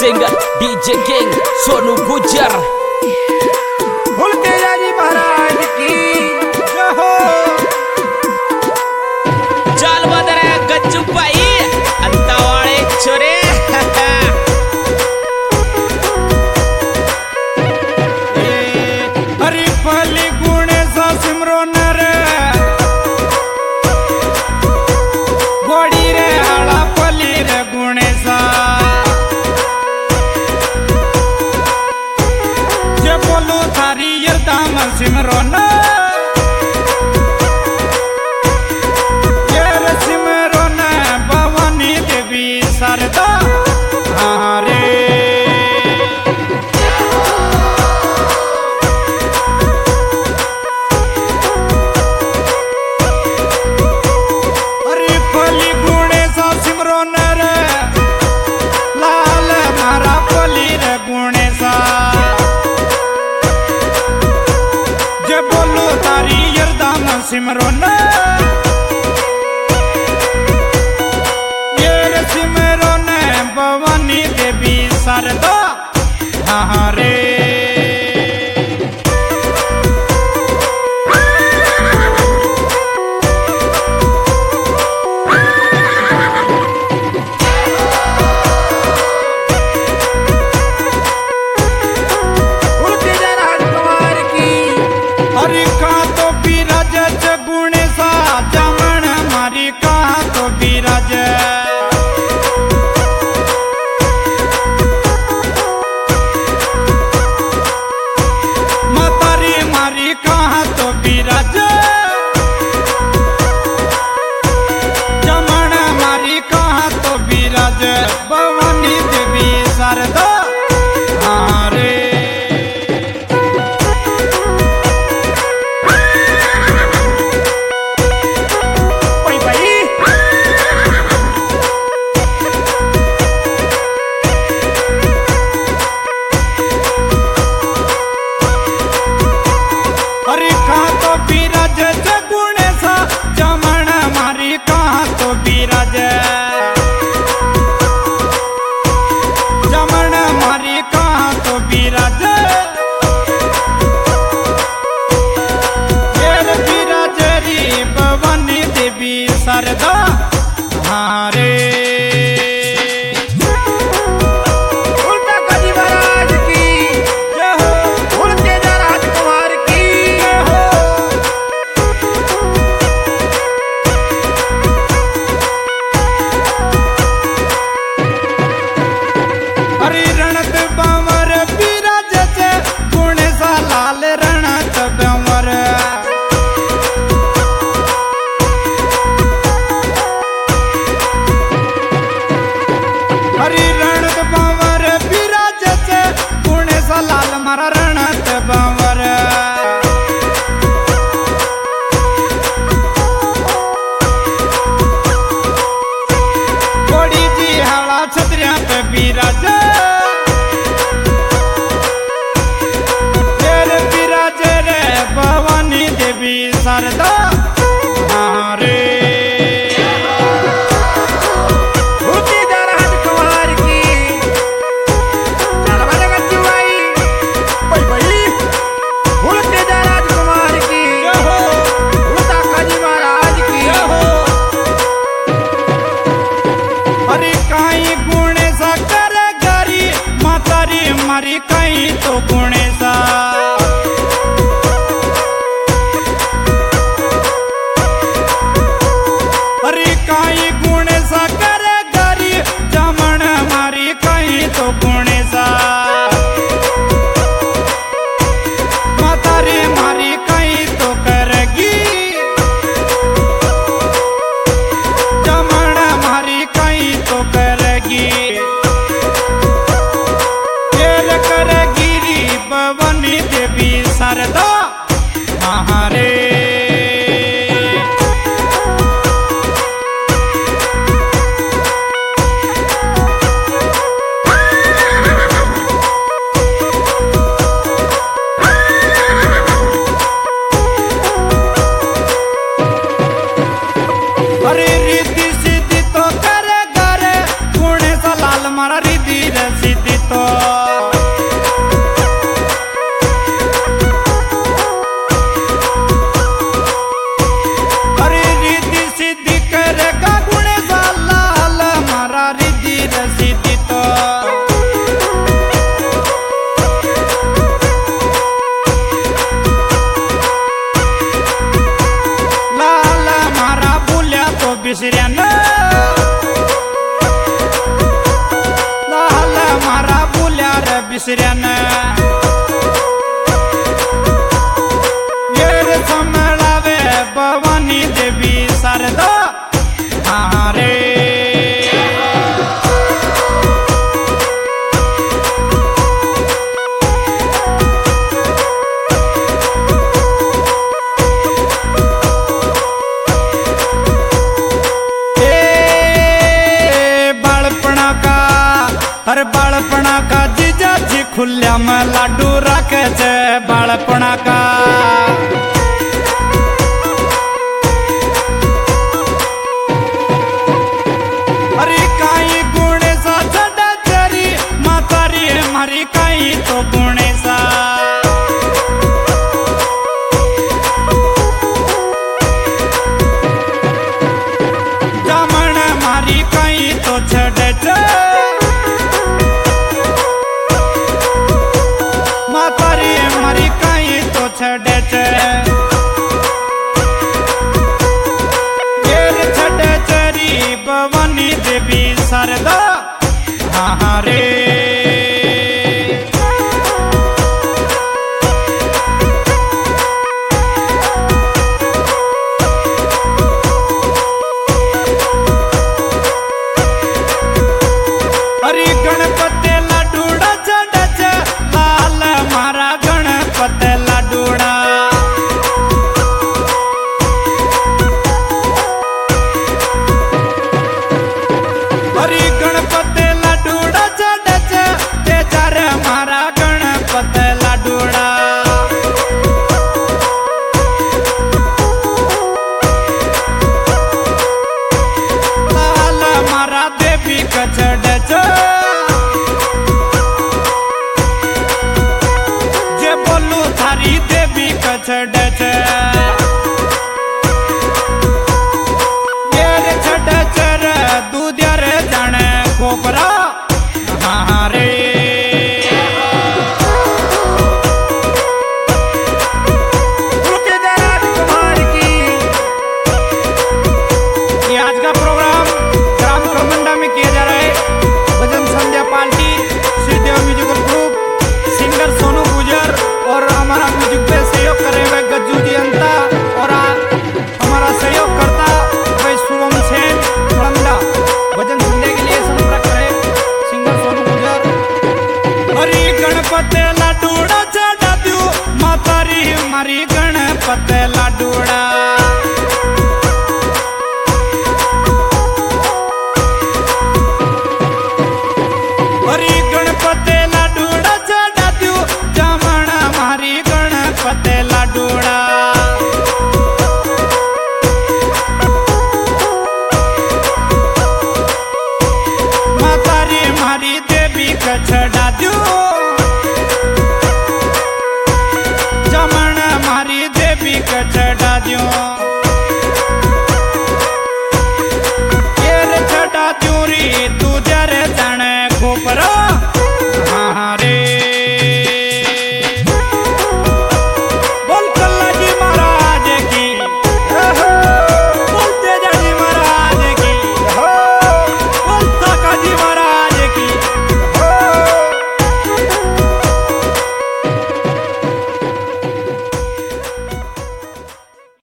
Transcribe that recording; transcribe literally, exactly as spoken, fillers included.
Singer DJ king Sonu गुजर। जी महाराज की जय हो। चाल बदरे गज्जू भाई अंता वाले छोरे। हरि फली गुणे सा सिमरो नर घोड़ी रे हला फली रे गुणे सा जे बोलो थारी यदाम सिमरो न ये रे सिमरो न भवानी देवी शारदा रे। सिमरो न ये रे सिमरो न भवानी देवी शारदा रे। भवानी देवी शारदा रे। भाई भाई हरि कहाँ तो बिराज गुणे सा जमण मारी कहाँ तो बिराज शारदा रे। उल्टा कजी महाराज की जय हो। उल्टे राजकुमार की जय हो। हरि रणत बावर बिराज से गुणे सा लाल रणत बावर हरि रणत बावर बिराज से पुणे सा लाल मारा रणत बावर। घोड़ी जी हला छतरिया पे बिराज तेरे बिराज रे भवानी देवी शारदा रे। मारी कहीं तो गुणे सा हरी कहीं गुणे सा करे गरी जमण मारी कहीं तो गुणे सा मातारी मारी कहीं तो करेगी जमण मारी कहीं तो करेगी भवानी देवी शारदा रे। हरे रिद्धि सिद्धि तो करे करे गुणे सा लाल मारा रिद्धि सिद्धि तो अरे रिद्धि सिद्धि करेगा गुणेशा लाल मारा रिद्धि रसिद्धि तो लाल मारा बोलिया तो बिसरिया न लाल मारा बोलिया रे बिसरिया न ये रे समलावे भवानी देवी शारदा हाँ रे हर बालपणा का जीजा जी खुल्या में लाडू रखे छे बालपणा का अरे काई गुणेशा छड़ा चरी मातारी मारी काई तो गुणेशा जामण मारी काई तो छड़े छे मातारी मारी काई तो छड़े छे येर छड़े चरी भवानी देवी शारदा हाँ हाँ रे अरे गणपति लाडूड़ा छड़े छे लाल मारा गणपति लाडूड़ा अरे गणपति लाडूड़ा छड़े छे तेजार मारा गणपति लाडूड़ा लाल मारा देवी का छड़े छे जे बोलू थारी देवी का छड़े छे ये रे छड़े छे रे दूधिया रे जाने खोपरा हाँ रे कुमार की ये आज का प्रोग्राम ग्राम खरमंडा में किया जा रहा है भजन संध्या party Shridev musical group singer Sonu Gujar और हमारा म्यूजिक पे सहयोग कर रहे हैं गज्जू जी अंता और आ, हमारा सहयोग करता भाई शुभम सेन खरमंडा भजन संध्या के लिए संपर्क करें सिंगर सोनू गुजर हरी गणपति लाडूड़ा चढ़ा दू मातारी मारी गणपति लाडूड़ा हरी गणपति लाडूड़ा चढ़ा दू जामण मारी गणपति लाडूड़ा मातारी मारी देवी का चढ़ा दू जामण मारी देवी का चढ़ा दू ये रे चढ़ा दू री तू जरे जाने खोपरा